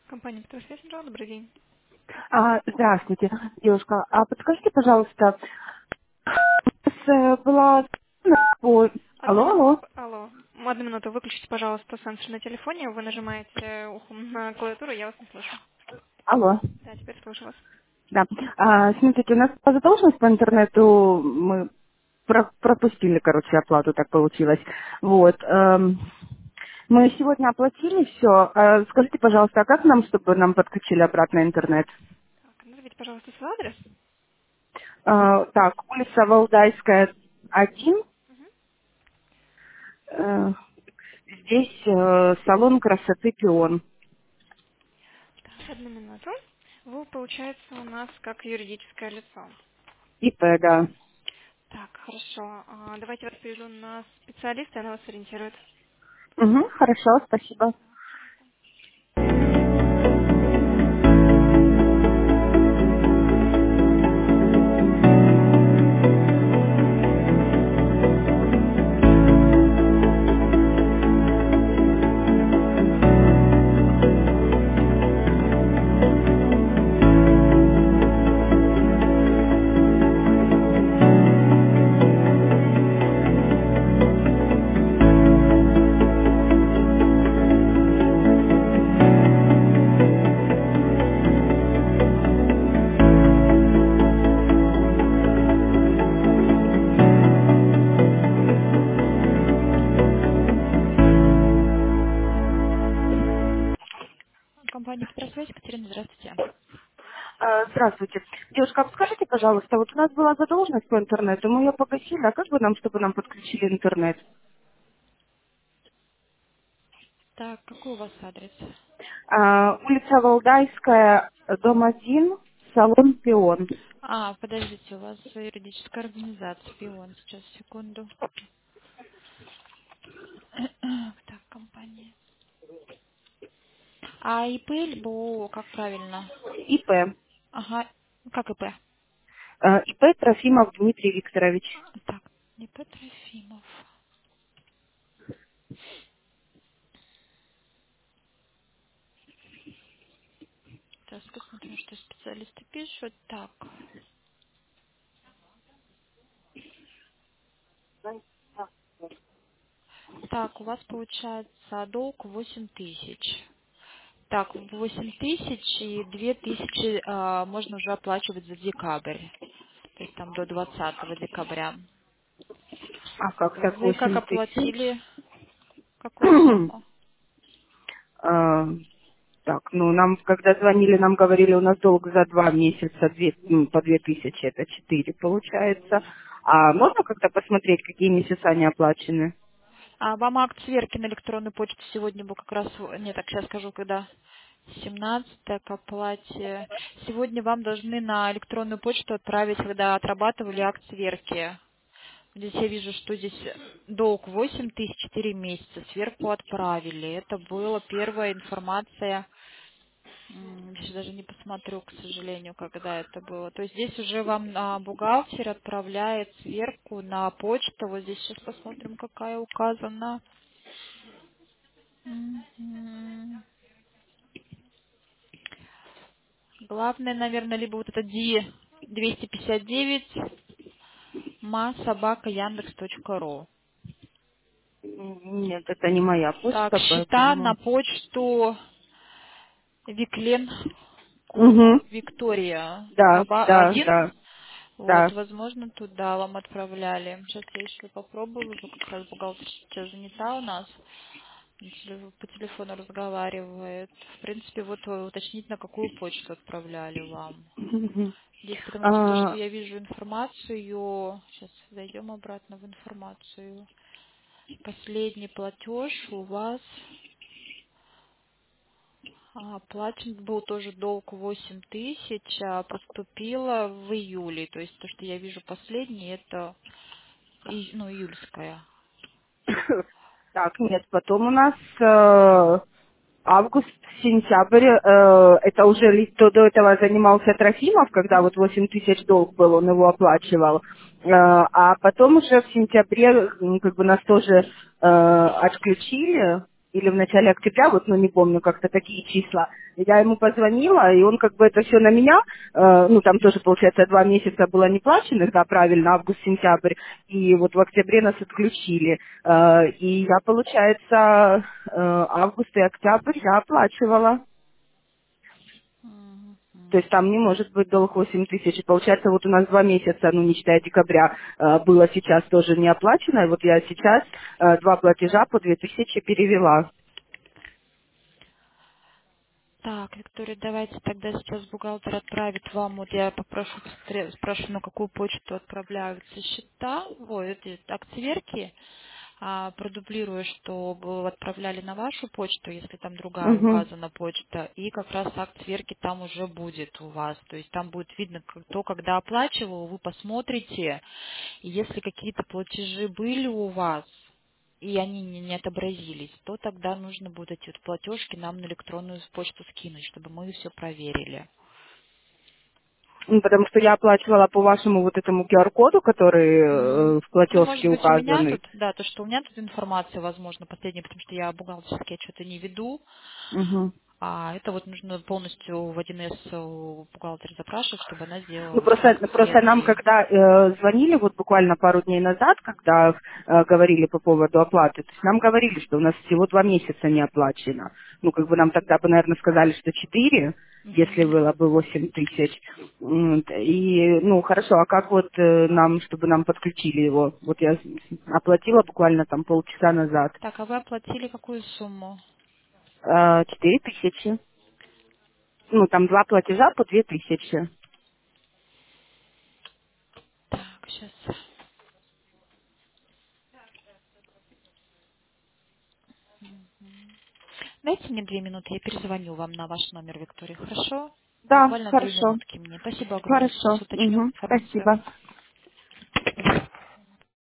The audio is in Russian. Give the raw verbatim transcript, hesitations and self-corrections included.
Компания «Петросвязь», добрый день. А, здравствуйте, девушка. А подскажите, пожалуйста, у нас э, была... по- Одну Алло, минуту, алло, п- алло. Одну минуту, выключите, пожалуйста, сенсор на телефоне. Вы нажимаете ухом на клавиатуру, я вас не слышу. алло. Да, теперь слышу вас. Да. А, смотрите, у нас была задолженность по интернету, мы про- пропустили, короче, оплату, так получилось. Вот. эм, Мы сегодня оплатили все. Скажите, пожалуйста, а как нам, чтобы нам подключили обратно интернет? Так, назовите, пожалуйста, свой адрес. А, Так, улица Валдайская, один. Э, Здесь э, салон красоты «Пион». Так, одну минуту. Вы, получается, у нас как юридическое лицо. ИП, да. Так, хорошо. А, давайте я вас переведу на специалиста, она вас ориентирует. Угу, хорошо, спасибо. Компания «Петросвязь», Катерина, здравствуйте. Э, Здравствуйте. Девушка, а подскажите, пожалуйста, вот у нас была задолженность по интернету, мы ее погасили, а как бы нам, чтобы нам подключили интернет? Так, какой у вас адрес? А, улица Валдайская, дом один, салон «Пион». А, подождите, у вас юридическая организация, пион, сейчас, секунду. Так, компания. А ИП либо ООО, как правильно? ИП. Э, Ага, как ИП? ИП Трофимов Дмитрий Викторович. Так, ИП Трофимов. Сейчас посмотрим, что специалисты пишут. Так, так, у вас получается долг восемь тысяч. Так, восемь тысяч и две тысячи а, можно уже оплачивать за декабрь. То есть там до двадцатого декабря. А как так, Вы как восемь тысяч? оплатили? Какую сумму? А, Так, ну нам, когда звонили, нам говорили, у нас долг за два месяца, две, м, по две тысячи, это четыре получается. А можно как-то посмотреть, какие месяца не оплачены? А вам акт сверки на электронную почту сегодня был как раз, не так сейчас скажу, когда семнадцатое к оплате. Сегодня вам должны на электронную почту отправить, когда отрабатывали акт сверки. Здесь я вижу, что здесь долг восемь тысяч четыре месяца, сверку отправили. Это была первая информация. М, Сейчас даже не посмотрю, к сожалению, когда это было. То есть здесь уже вам а, бухгалтер отправляет сверку на почту. Вот здесь сейчас посмотрим, какая указана. Мгм. Главное, наверное, либо вот это ди двести пятьдесят девять ма собака яндекс точка ру. М, Нет, это не моя Так, почта, счета на поэтому... почту Виклен Ку Угу. Виктория Да, Соба да, один. да, Вот, да. возможно, туда вам отправляли. Сейчас я еще попробую, уже как раз бухгалтер сейчас занята у нас. Он теле- по телефону разговаривает. В принципе, вот э, уточнить, на какую почту отправляли вам. Мгм. Здесь, потому что то, что А, я вижу информацию, сейчас зайдем обратно в информацию. Последний платеж у вас а, оплачен был тоже долг восемь тысяч, а поступило в июле. То есть то, что я вижу последний, это и- ну, июльская. Так, нет, потом у нас э, август, сентябрь, э, это уже ли- кто до этого занимался Трофимов, когда вот восемь тысяч долг был, он его оплачивал. Э, а потом уже в сентябре м, как бы нас тоже э, отключили, или в начале октября, вот, ну, не помню, как-то такие числа. Я ему позвонила, и он как бы это все на меня, э, ну, там тоже, получается, два месяца было неплаченных, да, правильно, август-сентябрь, и вот в октябре нас отключили. Э, и я, получается, э, август и октябрь я оплачивала. Мгм. То есть там не может быть долг восемь тысяч. И получается, вот у нас два месяца, ну не считая декабря, э, было сейчас тоже не оплачено. И вот я сейчас э, два платежа по две тысячи перевела. Так, Виктория, давайте тогда сейчас бухгалтер отправит вам, вот я попрошу, посмотре- спрошу, на какую почту отправляются счета, вот эти активерки, а, продублирую, чтобы отправляли на вашу почту, если там другая Угу. указана почта, и как раз акт сверки там уже будет у вас, то есть там будет видно, как- то, когда оплачивал, вы посмотрите, и если какие-то платежи были у вас, и они не, не отобразились, то тогда нужно будет эти вот платежки нам на электронную почту скинуть, чтобы мы все проверили. Ну, потому что я оплачивала по вашему вот этому ку ар-коду, который М. э, в Ну, платежке может быть, у меня указанный. тут, да, то, что у меня тут информация, возможно, последняя, потому что я бухгалтерский что-то не веду, Мгм. а это вот нужно полностью в один эс у бухгалтера запрашивать, чтобы она Ну, сделала просто, акт просто нам, сверки. когда э, звонили вот буквально пару дней назад, когда э, говорили по поводу оплаты, то есть нам говорили, что у нас всего два месяца не оплачено. Ну, как бы нам тогда бы, наверное, сказали, что четыре, если Мгм. было бы восемь тысяч. М, И, ну, хорошо, а как вот э, нам, чтобы нам подключили его? Вот я оплатила буквально там полчаса назад. Так, а вы оплатили какую сумму? Э, Четыре тысячи. Ну, там два платежа по две тысячи. Так, сейчас. Дайте мне две минуты, я перезвоню вам на ваш номер, Виктория, хорошо? Да, Буквально две хорошо. минутки мне. Спасибо огромное, что Хорошо. вас уточнил Мгм. информацию. Спасибо.